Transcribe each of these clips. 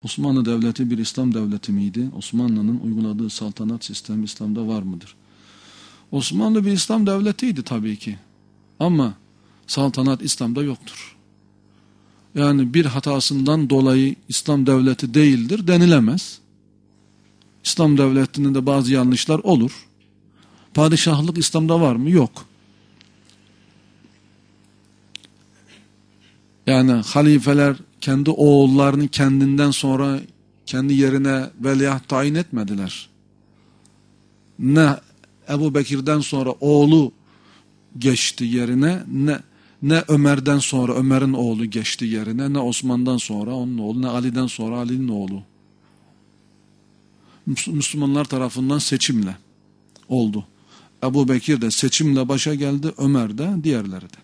Osmanlı Devleti bir İslam devleti miydi? Osmanlı'nın uyguladığı saltanat sistemi İslam'da var mıdır? Osmanlı bir İslam devletiydi tabii ki. Ama saltanat İslam'da yoktur. Yani bir hatasından dolayı İslam devleti değildir denilemez. İslam devletinin de bazı yanlışlar olur. Padişahlık İslam'da var mı? Yok. Yani halifeler kendi oğullarını kendinden sonra kendi yerine veliaht tayin etmediler. Ne Ebu Bekir'den sonra oğlu geçti yerine, ne Ömer'den sonra Ömer'in oğlu geçti yerine, ne Osman'dan sonra onun oğlu, ne Ali'den sonra Ali'nin oğlu. Müslümanlar tarafından seçimle oldu. Ebu Bekir de seçimle başa geldi, Ömer de, diğerleri de.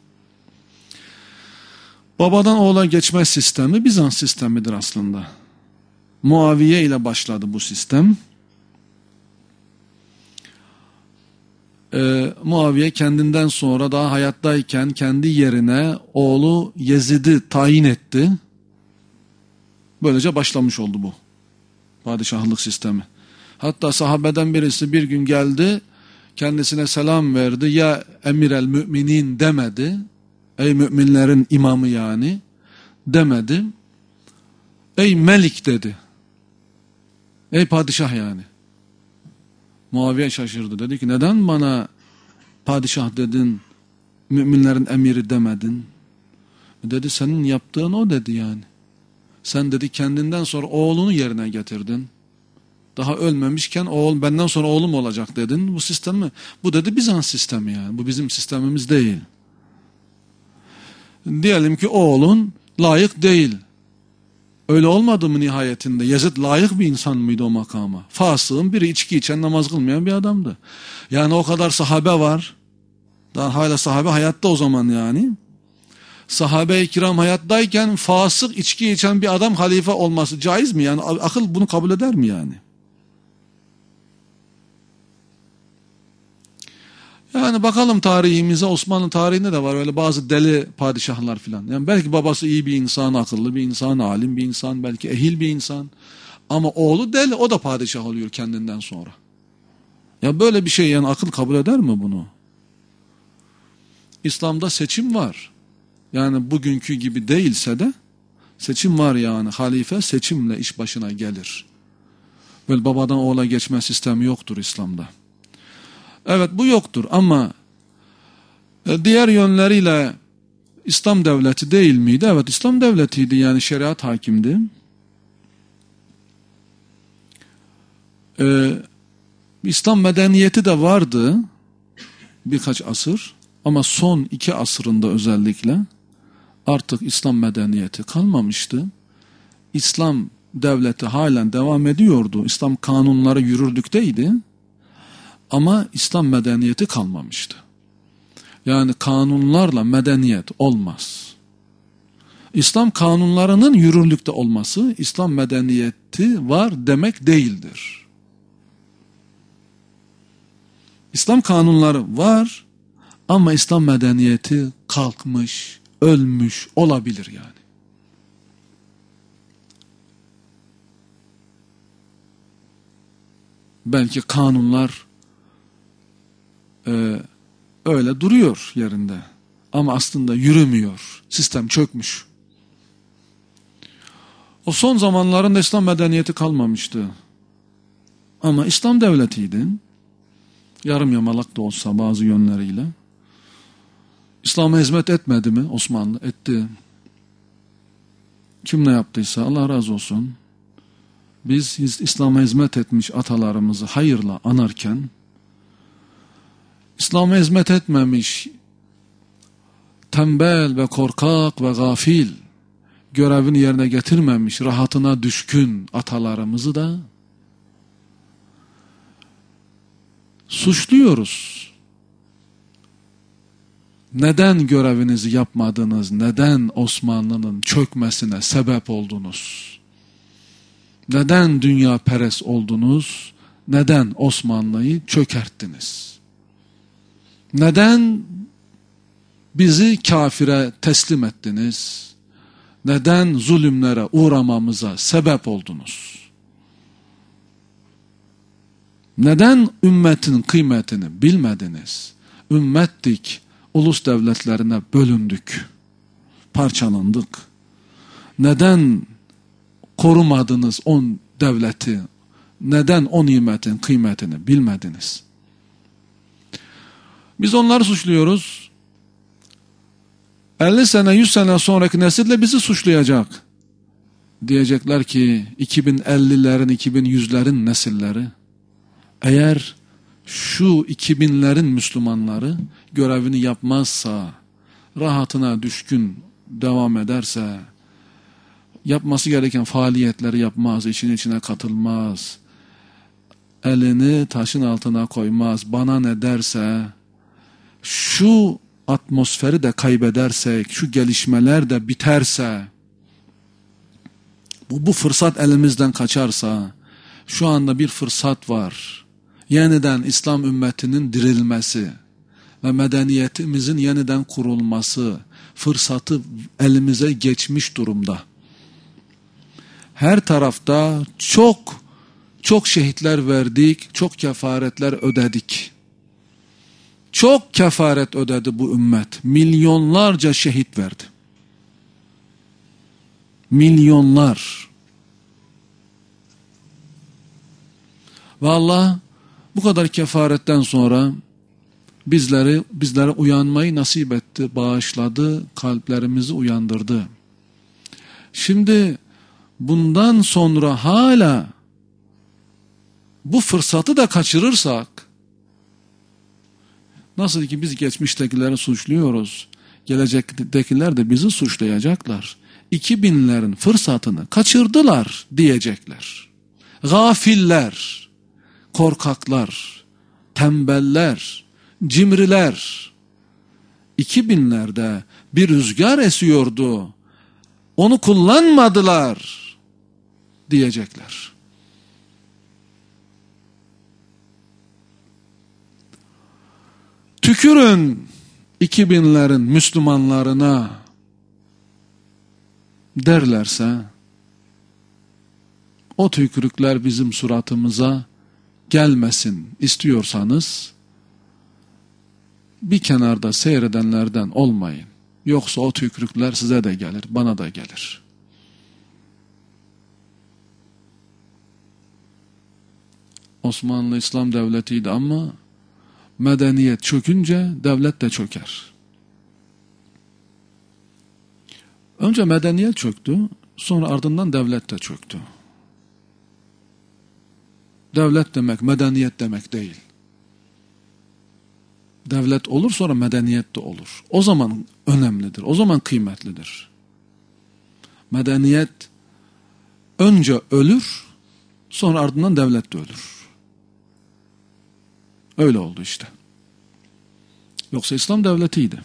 Babadan oğula geçme sistemi Bizans sistemidir aslında. Muaviye ile başladı bu sistem. Muaviye kendinden sonra daha hayattayken kendi yerine oğlu Yezid'i tayin etti. Böylece başlamış oldu bu padişahlık sistemi. Hatta sahabeden birisi bir gün geldi, kendisine selam verdi. Ya emir el müminin demedi. Ey müminlerin imamı yani demedi. Ey melik dedi. Ey padişah yani. Muaviye şaşırdı. Dedi ki neden bana padişah dedin, müminlerin emiri demedin? Dedi senin yaptığın o dedi yani. Sen dedi kendinden sonra oğlunu yerine getirdin. Daha ölmemişken oğul benden sonra oğlum olacak dedin. Bu sistem mi? Bu dedi Bizans sistemi yani. Bu bizim sistemimiz değil. Diyelim ki oğlun layık değil. Öyle olmadı mı nihayetinde? Yezid layık bir insan mıydı o makama? Fasığın biri, içki içen, namaz kılmayan bir adamdı. Yani o kadar sahabe var. Daha hala sahabe hayatta o zaman yani. Sahabe-i kiram hayattayken fasık, içki içen bir adam halife olması caiz mi? Yani akıl bunu kabul eder mi yani? Yani bakalım tarihimize, Osmanlı tarihinde de var öyle bazı deli padişahlar filan. Yani belki babası iyi bir insan, akıllı bir insan, alim bir insan, belki ehil bir insan. Ama oğlu deli, o da padişah oluyor kendinden sonra. Ya böyle bir şey yani akıl kabul eder mi bunu? İslam'da seçim var. Yani bugünkü gibi değilse de seçim var yani. Halife seçimle iş başına gelir. Böyle babadan oğula geçme sistemi yoktur İslam'da. Evet bu yoktur ama diğer yönleriyle İslam devleti değil miydi? Evet İslam devletiydi yani şeriat hakimdi. İslam medeniyeti de vardı birkaç asır ama son 2 asırında özellikle artık İslam medeniyeti kalmamıştı. İslam devleti halen devam ediyordu. İslam kanunları yürürlükteydi. Ama İslam medeniyeti kalmamıştı. Yani kanunlarla medeniyet olmaz. İslam kanunlarının yürürlükte olması İslam medeniyeti var demek değildir. İslam kanunları var ama İslam medeniyeti kalkmış, ölmüş olabilir yani. Belki kanunlar öyle duruyor yerinde. Ama aslında yürümüyor. Sistem çökmüş. O son zamanlarında İslam medeniyeti kalmamıştı. Ama İslam devletiydi. Yarım yamalak da olsa bazı yönleriyle. İslam'a hizmet etmedi mi? Osmanlı etti. Kim ne yaptıysa Allah razı olsun. Biz İslam'a hizmet etmiş atalarımızı hayırla anarken İslam'a hizmet etmemiş, tembel ve korkak ve gafil, görevini yerine getirmemiş, rahatına düşkün atalarımızı da suçluyoruz. Neden görevinizi yapmadınız? Neden Osmanlı'nın çökmesine sebep oldunuz? Neden dünya perest oldunuz? Neden Osmanlı'yı çökerttiniz? Neden bizi kafire teslim ettiniz? Neden zulümlere uğramamıza sebep oldunuz? Neden ümmetin kıymetini bilmediniz? Ümmettik, ulus devletlerine bölündük, parçalandık. Neden korumadınız o devleti? Neden o nimetin kıymetini bilmediniz? Biz onları suçluyoruz. 50 sene, 100 sene sonraki nesil de bizi suçlayacak. Diyecekler ki 2050'lerin, 2100'lerin nesilleri, eğer şu 2000'lerin Müslümanları görevini yapmazsa, rahatına düşkün devam ederse, yapması gereken faaliyetleri yapmaz, işin içine katılmaz, elini taşın altına koymaz, bana ne derse, şu atmosferi de kaybedersek, şu gelişmeler de biterse, bu fırsat elimizden kaçarsa, şu anda bir fırsat var. Yeniden İslam ümmetinin dirilmesi ve medeniyetimizin yeniden kurulması fırsatı elimize geçmiş durumda. Her tarafta çok şehitler verdik, çok kefaretler ödedik. Çok kefaret ödedi bu ümmet. Milyonlarca şehit verdi. Milyonlar. Ve Allah bu kadar kefaretten sonra bizlere uyanmayı nasip etti, bağışladı, kalplerimizi uyandırdı. Şimdi bundan sonra hala bu fırsatı da kaçırırsak, nasıl ki biz geçmiştekileri suçluyoruz, gelecektekiler de bizi suçlayacaklar. 2000'lerin fırsatını kaçırdılar diyecekler. Gafiller, korkaklar, tembeller, cimriler. 2000'lerde bir rüzgar esiyordu, onu kullanmadılar diyecekler. Tükürün 2000'lerin Müslümanlarına derlerse, o tükürükler bizim suratımıza gelmesin istiyorsanız, bir kenarda seyredenlerden olmayın. Yoksa o tükürükler size de gelir, bana da gelir. Osmanlı İslam devletiydi ama medeniyet çökünce devlet de çöker. Önce medeniyet çöktü, sonra ardından devlet de çöktü. Devlet demek medeniyet demek değil. Devlet olur, sonra medeniyet de olur. O zaman önemlidir, o zaman kıymetlidir. Medeniyet önce ölür, sonra ardından devlet de ölür. Öyle oldu işte. Yoksa İslam devletiydi.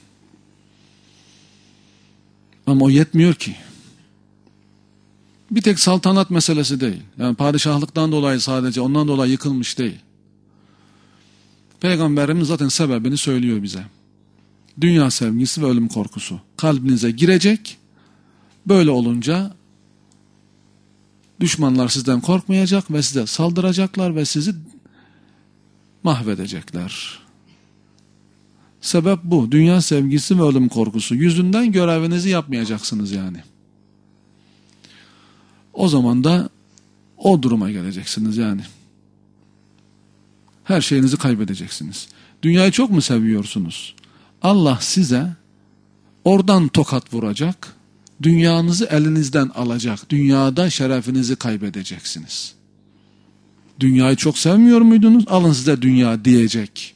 Ama o yetmiyor ki. Bir tek saltanat meselesi değil. Yani padişahlıktan dolayı sadece, ondan dolayı yıkılmış değil. Peygamberimiz zaten sebebini söylüyor bize. Dünya sevgisi ve ölüm korkusu kalbinize girecek. Böyle olunca düşmanlar sizden korkmayacak ve size saldıracaklar ve sizi mahvedecekler. Sebep bu. Dünya sevgisi ve ölüm korkusu. Yüzünden görevinizi yapmayacaksınız yani. O zaman da o duruma geleceksiniz yani. Her şeyinizi kaybedeceksiniz. Dünyayı çok mu seviyorsunuz? Allah size oradan tokat vuracak, dünyanızı elinizden alacak, dünyada şerefinizi kaybedeceksiniz. Dünyayı çok sevmiyor muydunuz? Alın size dünya diyecek.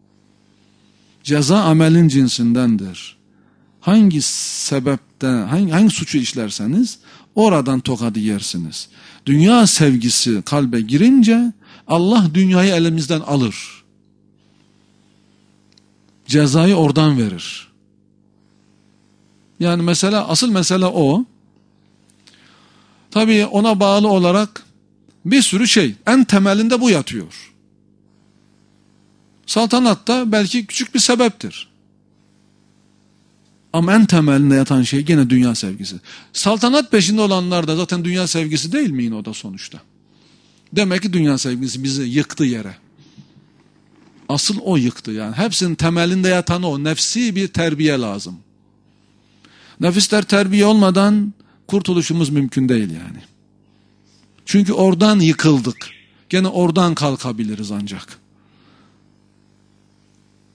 Ceza amelin cinsindendir. Hangi sebepten, hangi suçu işlerseniz oradan tokadı yersiniz. Dünya sevgisi kalbe girince Allah dünyayı elimizden alır. Cezayı oradan verir. Yani mesela asıl mesele o. Tabii ona bağlı olarak bir sürü şey. En temelinde bu yatıyor. Saltanat da belki küçük bir sebeptir. Ama en temelinde yatan şey gene dünya sevgisi. Saltanat peşinde olanlar da zaten dünya sevgisi değil mi yine o da sonuçta? Demek ki dünya sevgisi bizi yıktı yere. Asıl o yıktı yani. Hepsinin temelinde yatan o. Nefsi bir terbiye lazım. Nefisler terbiye olmadan kurtuluşumuz mümkün değil yani. Çünkü oradan yıkıldık. Gene oradan kalkabiliriz ancak.